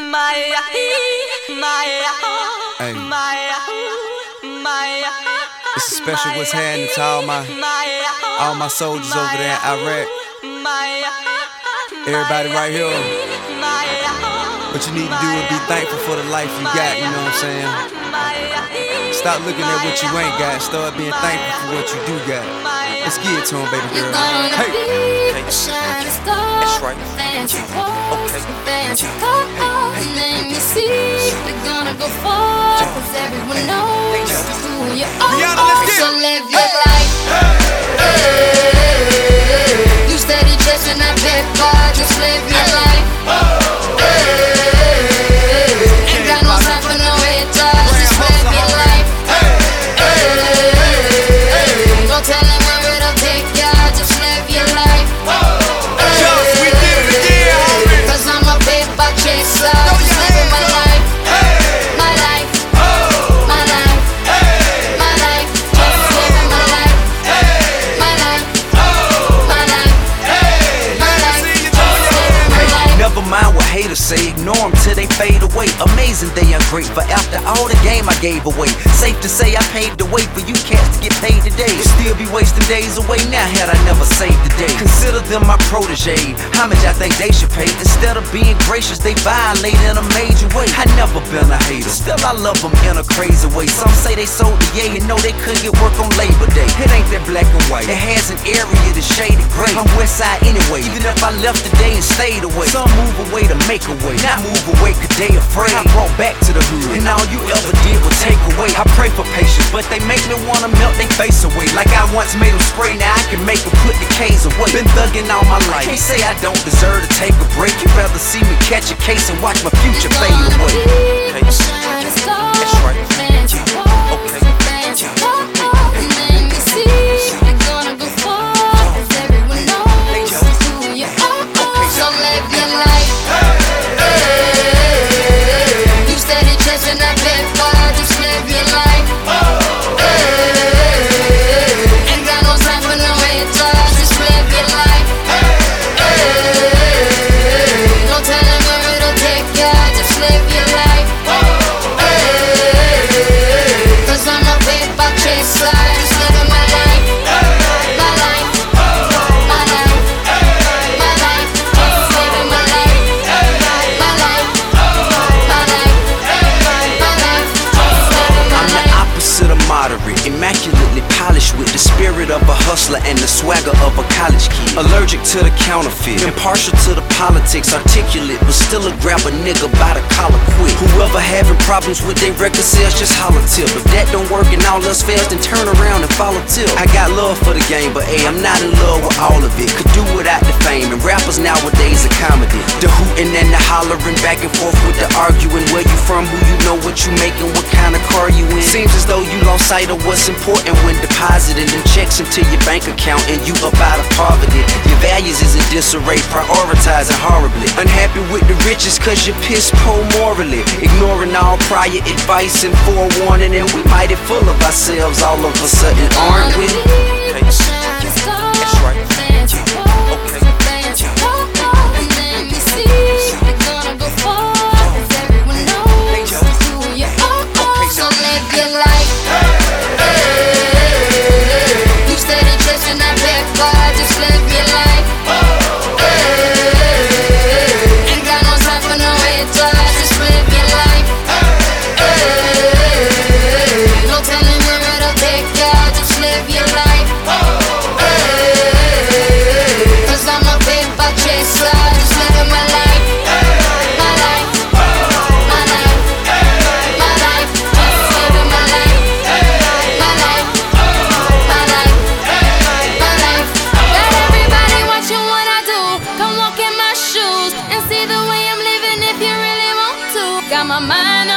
Hey, it's a special what's happening to all my soldiers over there in Iraq. Everybody right here. What you need to do is be thankful for the life you got, you know what I'm saying? Stop looking at what you ain't got, start being thankful for what you do got. Let's get it to him, baby girl. Hey! That's right. Let me see. We're gonna go far, cause everyone knows who you are. So live your life. You steady chasing that big bar, just live your life. Ain't got no time for no haters, just live your life. Don't tell them where it'll take ya, just live your life. Cause I'm a paper chaser, just living my life. My life, my life, my life, just living my life. My life, my life, my life, just living my life. Never mind what haters say, ignore them till they fade away. Amazing they ungrateful after all the game I gave away. Safe to say I paved the way for you cats to get paid today. Still be wasting days away now had I never saved the day. Consider them my protege, how much I think they should pay. Instead of being gracious, they violate in a major way. I never been a hater, still I love them in a crazy way. Some say they sold the yay and know they couldn't get work on Labor Day. It ain't that black and white, it has an area that's shaded gray. I'm west side anyway, even if I left today and stayed away. Some move away to make a way, not move away cause they afraid. I brought back to the hood, and all you ever did was take away. I pray for patience, but they make me wanna melt they face away. Like I once made them spray, now I can make them put the K's away. Been thugging all my life, can't say I don't deserve to take a break. You'd rather see me catch a case and watch my future fade away. Hey. That's right. Let me see. We're gonna go far, cause everyone knows who you are. So live your life. You steady chasing that big bar, just live your life. Ain't got no time for no haters, just live your life. Don't tell them where it'll take ya, just live your life. Cause I'm a paper chaser, just living my life. My life, my life, my life, just living my life. My life, my life, my life, just living my I'm the life. opposite of moderate, immaculately polished with the spirit of a hustler and the swagger of a college kid. Allergic to the counterfeit, impartial to the politics, articulate, but still a grab a nigga by the collar quick. Whoever having problems with their record sales, just holler tip. If that don't work and all else fails, then turn around and follow tip. I got love for the game, but hey, I'm not in love with all of it. Could do without the fame, and rappers nowadays are comedy. The hooting and the hollering, back and forth with the arguing. Where you from, who you know, what you making, what kind of car you in. Seems as though you lost sight of what's important when depositing them checks into your bank account and you up out of poverty. Your values is in disarray, prioritizing horribly. Unhappy with the riches cause you're piss poor morally. Ignoring all prior advice and forewarning, and we mighty full of ourselves all of a sudden, aren't we? That's right. Let me see. We're gonna go far, cause everyone knows who you are. So live your life. You steady chasing that big bar, just live your life. Ain't got no time for no haters, just live your life. Don't tell them where it'll take ya, just live your life. Cause I'm a paper chaser, just living my life. My life, my life, my life, just living my life. My life, my life, my life. Got everybody watching what I do. Come walk in my shoes and see the way I'm living if you really want to. Got my mind